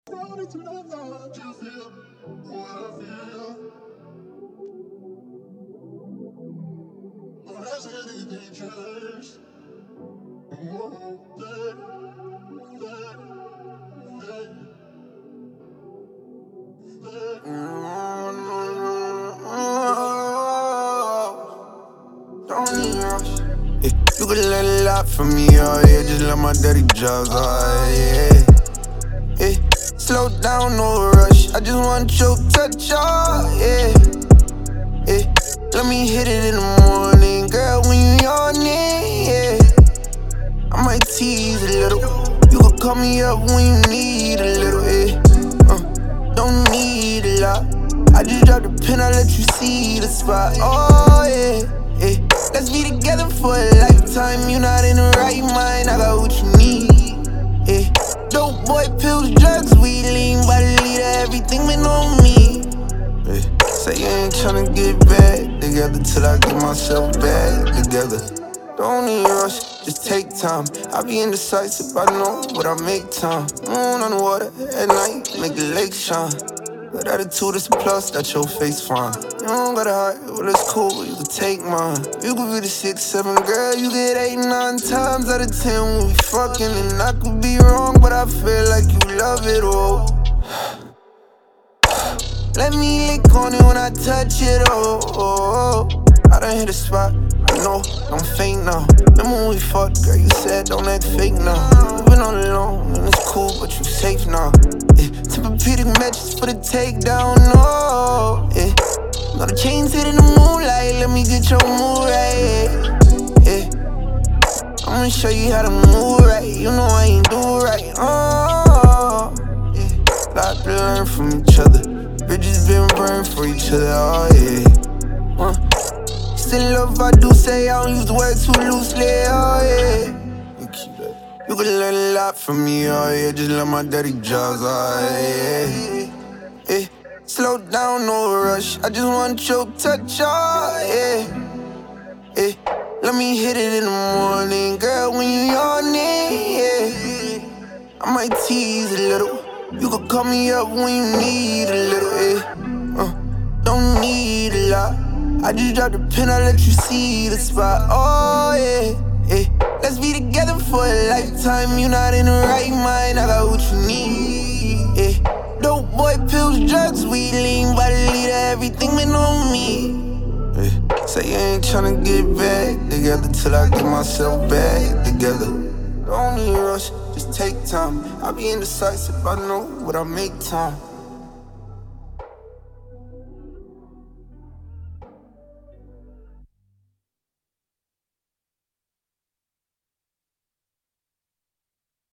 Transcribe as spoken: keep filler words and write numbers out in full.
Running to the light, you feel what I feel. But has anything changed? Oh, that, that, that, that. Don't need rush. Yeah, you could learn a lot from me, oh yeah. Just let my dirty drugs, oh yeah. Yeah, slow down, no rush. I just want your touch, oh yeah. Yeah, let me hit it in the morning, girl, when you yawning, yeah. I might tease a little. You could call me up when you need a little, yeah. Uh, don't need a lot. I just drop the pin, I let you see the spot, oh yeah, yeah. Let's be together for a lifetime. You not in the right mind, I got what you need, yeah. Dope boy, pills, drugs, we lean by the leader, everything been on me, yeah. Say you ain't tryna get back together till I get myself back together. Don't need rush, just take time. I be indecisive, I know, but I make time. Moon on the water at night, make the lake shine. But attitude is a plus, got your face fine. You don't gotta hide, well it's cool, you can take mine. You could be the six, seven, girl, you get eight, nine times out of ten when we fucking. And I could be wrong, but I feel like you love it all. Let me lick on it when I touch it, oh. I done hit a spot, I know, I'm faint now. Remember when we fucked, girl, you said don't act fake now. We've been all alone, and it's cool, but you safe now. Yeah, Tempur-Pedic matches for the takedown, no. Yeah, know the chains hit in the moonlight, let me get your mood right. Yeah, I'ma show you how to move right. You know I ain't do right, oh. Yeah, lot to learn from each other. Bridges been burned for each other, oh yeah. Uh, still love I do say I don't use the word too loosely, oh yeah. You keep that. You could learn a lot from me, oh yeah. Just let my dirty drugs, oh yeah. Yeah, slow down, no rush. I just want your touch, oh yeah. Yeah, let me hit it in the morning, girl, when you yawning, yeah. I might tease a little. You could call me up when you need a little, yeah. Uh, don't need a lot. I just drop the pin, I let you see the spot, oh yeah, yeah. Let's be together for a lifetime. You not in the right mind, I got what you need, yeah. Dope boy, pills, drugs, we lean by the leader, everything been on me, yeah. Say you ain't tryna get back together till I get myself back together. Don't need rush, just take time. I be indecisive, I know, but I make time.